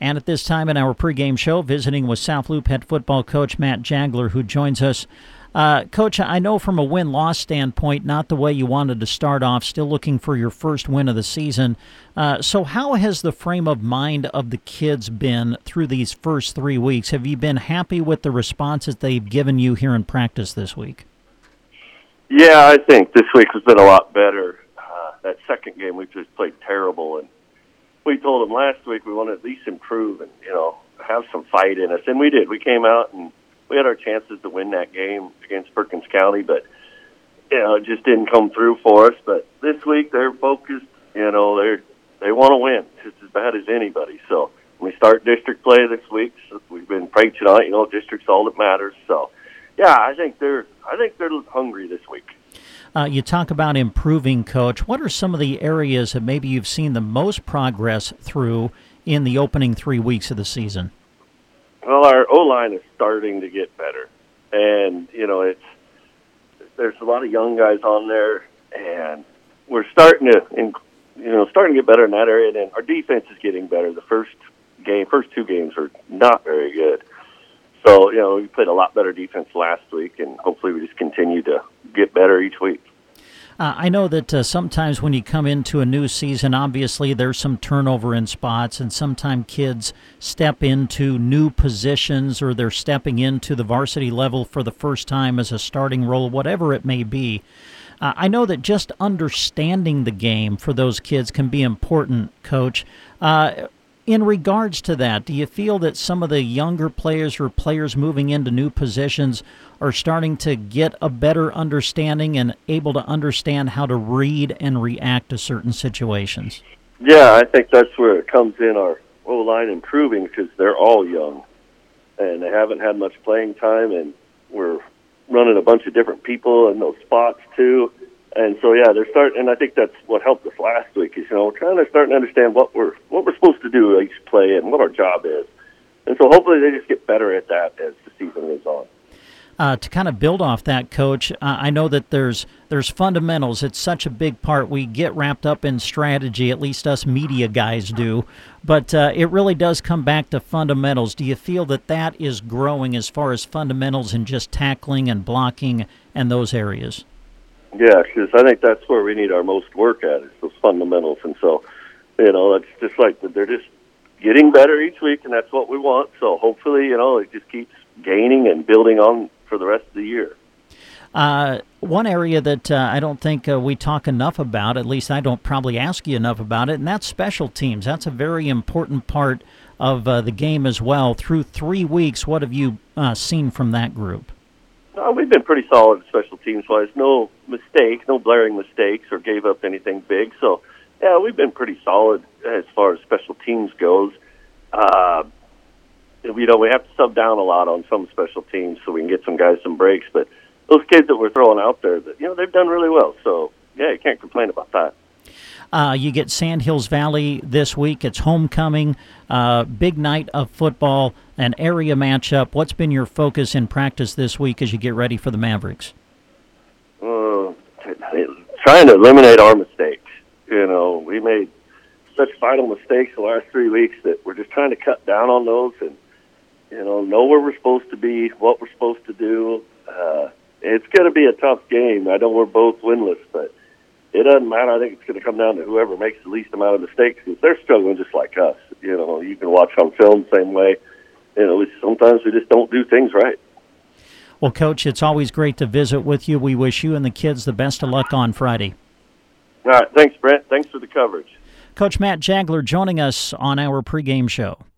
And at this time in our pregame show, visiting with South Loop head football coach Matt Jagler, who joins us. Coach, I know from a win-loss standpoint, not the way you wanted to start off, still looking for your first win of the season. So how has the frame of mind of the kids been through these first 3 weeks? Have you been happy with the responses they've given you here in practice this week? Yeah, I think this week has been a lot better. That second game, we just played terrible, and we told them last week we want to at least improve and, have some fight in us. And we did. We came out and we had our chances to win that game against Perkins County, but, it just didn't come through for us. But this week they're focused, they want to win just as bad as anybody. So when we start district play this week, so we've been preaching on it, district's all that matters. So, yeah, I think they're hungry this week. You talk about improving, Coach. What are some of the areas that maybe you've seen the most progress through in the opening 3 weeks of the season? Well, our O-line is starting to get better. And, there's a lot of young guys on there, and we're starting to get better in that area. And then our defense is getting better. The first 2 games were not very good. So, we played a lot better defense last week, and hopefully we just continue to get better each week. I know that sometimes when you come into a new season, obviously there's some turnover in spots, and sometimes kids step into new positions or they're stepping into the varsity level for the first time as a starting role, whatever it may be. I know that just understanding the game for those kids can be important, Coach. In regards to that, do you feel that some of the younger players or players moving into new positions are starting to get a better understanding and able to understand how to read and react to certain situations? Yeah, I think that's where it comes in, our O-line improving, because they're all young and they haven't had much playing time, and we're running a bunch of different people in those spots too. And so, yeah, they're starting, and I think that's what helped us last week is, kind of starting to understand what we're supposed to do each play and what our job is. And so hopefully they just get better at that as the season goes on. To kind of build off that, Coach, I know that there's fundamentals. It's such a big part. We get wrapped up in strategy, at least us media guys do, but it really does come back to fundamentals. Do you feel that is growing as far as fundamentals and just tackling and blocking and those areas? Yeah, because I think that's where we need our most work at, is those fundamentals. And so, it's just like they're just getting better each week, and that's what we want. So hopefully, it just keeps gaining and building on for the rest of the year. One area that I don't think we talk enough about, at least I don't probably ask you enough about it, and that's special teams. That's a very important part of the game as well. Through 3 weeks, what have you seen from that group? We've been pretty solid special teams-wise. No blaring mistakes or gave up anything big. So, yeah, we've been pretty solid as far as special teams goes. We have to sub down a lot on some special teams so we can get some guys some breaks. But those kids that we're throwing out there, they've done really well. So, yeah, you can't complain about that. You get Sandhills Valley this week. It's homecoming, big night of football, an area matchup. What's been your focus in practice this week as you get ready for the Mavericks? Trying to eliminate our mistakes. We made such vital mistakes the last 3 weeks that we're just trying to cut down on those and, know where we're supposed to be, what we're supposed to do. It's going to be a tough game. I know we're both winless, but it doesn't matter. I think it's going to come down to whoever makes the least amount of mistakes, because they're struggling just like us. You can watch on film the same way. Sometimes we just don't do things right. Well, Coach, it's always great to visit with you. We wish you and the kids the best of luck on Friday. All right. Thanks, Brent. Thanks for the coverage. Coach Matt Jagler joining us on our pregame show.